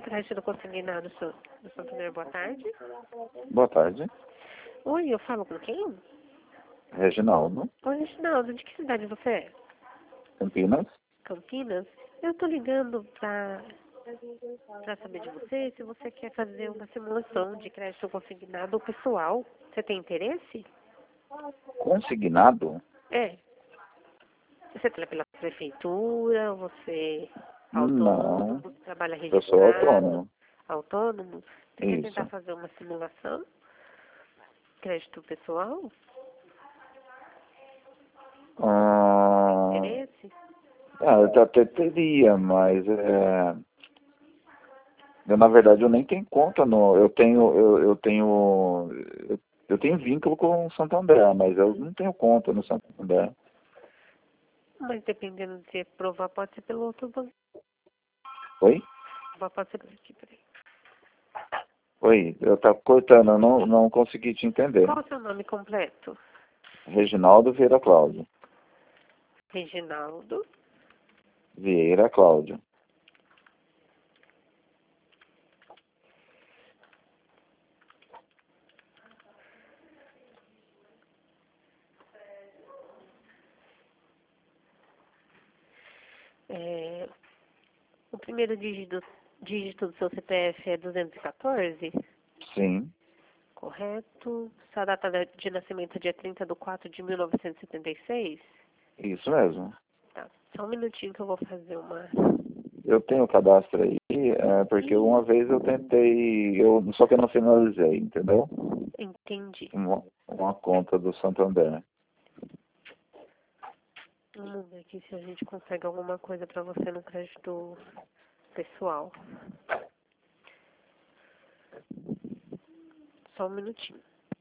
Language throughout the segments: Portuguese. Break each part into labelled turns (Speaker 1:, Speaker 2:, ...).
Speaker 1: crédito consignado do Santander, boa tarde.
Speaker 2: Boa tarde.
Speaker 1: Oi, eu falo com quem?
Speaker 2: Reginaldo.
Speaker 1: Oi, Reginaldo, de que cidade você é?
Speaker 2: Campinas.
Speaker 1: Campinas? Eu tô ligando pra saber de você se você quer fazer uma simulação de crédito consignado pessoal. Você tem interesse?
Speaker 2: Consignado?
Speaker 1: É. Você trabalha pela prefeitura, você é
Speaker 2: Não.
Speaker 1: autônomo, trabalha
Speaker 2: Eu sou
Speaker 1: registrado,
Speaker 2: autônomo.
Speaker 1: autônomo? Você quer tentar
Speaker 2: Isso.
Speaker 1: fazer uma simulação? Crédito pessoal?
Speaker 2: Ah,
Speaker 1: Interesse?
Speaker 2: eu até teria, mas na verdade eu nem tenho conta no. Eu tenho vínculo com o Santander, mas eu não tenho conta no Santander.
Speaker 1: Mas dependendo de se provar, pode ser pelo outro banco.
Speaker 2: Oi?
Speaker 1: Pode ser por aqui, peraí.
Speaker 2: Oi, eu tava cortando, eu não consegui te entender.
Speaker 1: Qual é o seu nome completo?
Speaker 2: Reginaldo Vieira Cláudio.
Speaker 1: Reginaldo.
Speaker 2: Vieira Cláudio.
Speaker 1: É, o primeiro dígito do seu CPF é 214?
Speaker 2: Sim,
Speaker 1: Correto. Sua data de nascimento é dia 30/4/1976?
Speaker 2: isso mesmo.
Speaker 1: Tá. Só um minutinho que eu vou fazer uma...
Speaker 2: Eu tenho o cadastro aí, porque uma vez eu tentei, só que eu não finalizei, entendeu?
Speaker 1: Entendi.
Speaker 2: Uma conta do Santander.
Speaker 1: Vamos ver aqui se a gente consegue alguma coisa pra você no crédito pessoal. Só um minutinho.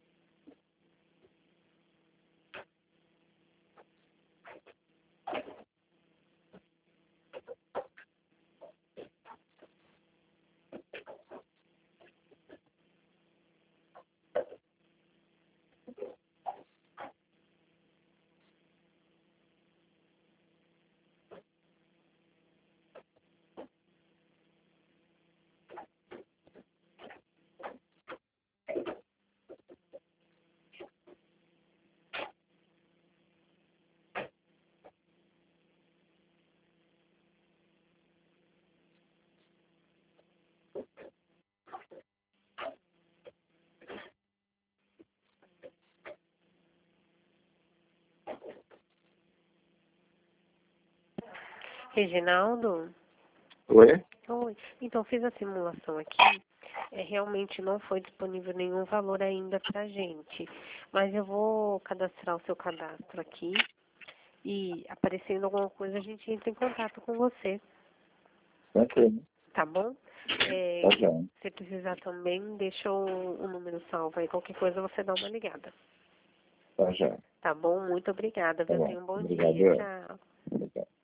Speaker 1: Reginaldo?
Speaker 2: Oi?
Speaker 1: Oi. Então, fiz a simulação aqui. Realmente não foi disponível nenhum valor ainda pra gente. Mas eu vou cadastrar o seu cadastro aqui. E aparecendo alguma coisa, a gente entra em contato com você.
Speaker 2: Tranquilo.
Speaker 1: Tá bom?
Speaker 2: Tá já.
Speaker 1: Se precisar também, deixa o número salvo aí. Qualquer coisa você dá uma ligada.
Speaker 2: Tá já.
Speaker 1: Tá bom? Muito obrigada,
Speaker 2: Tá
Speaker 1: viu?
Speaker 2: bom.
Speaker 1: Tenha um bom
Speaker 2: Obrigado.
Speaker 1: dia. Tchau.
Speaker 2: Obrigado.